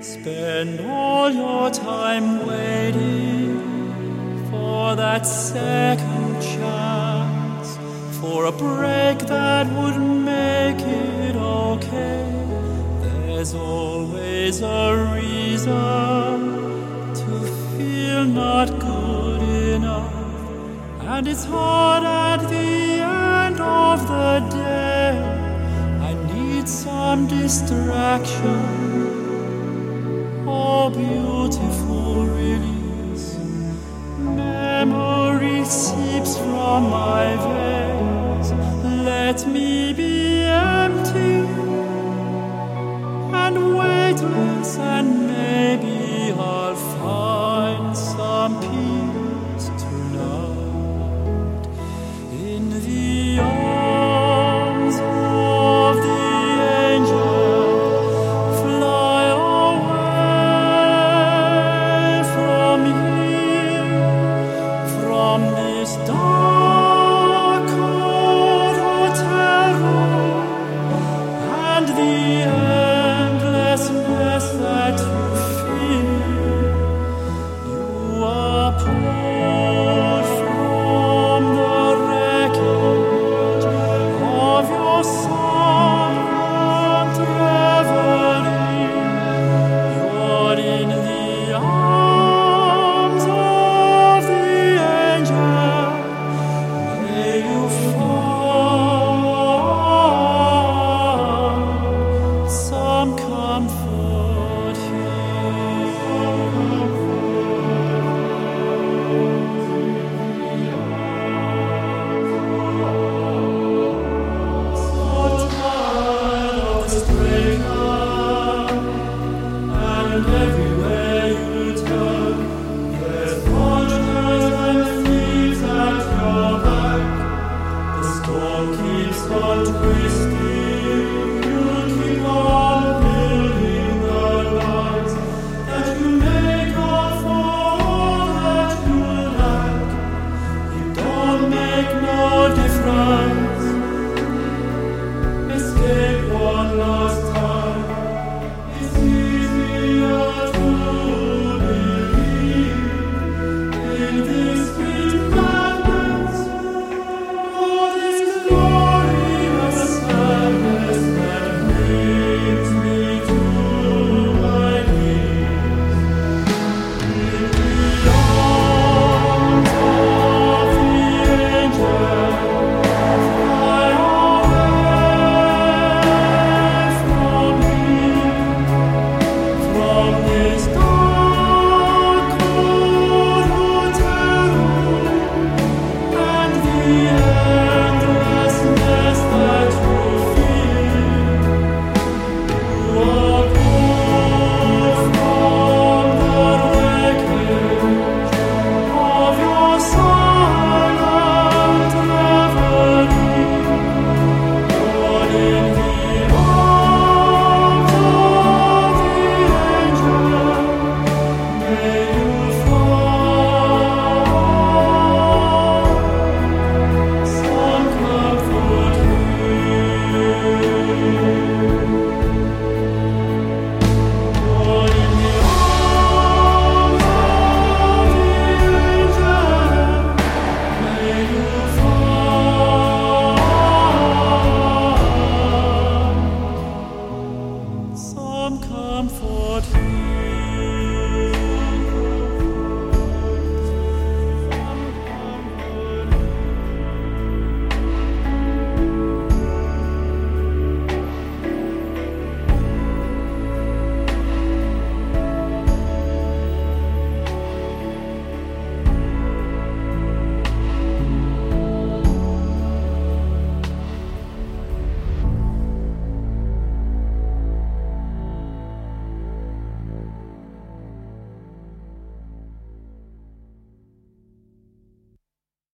Spend all your time waiting for that second chance, for a break that would make it okay. There's always a reason to feel not good enough, and it's hard at the end of the day. I need some distraction. Oh, beautiful release. Memory seeps from my veins. Let me be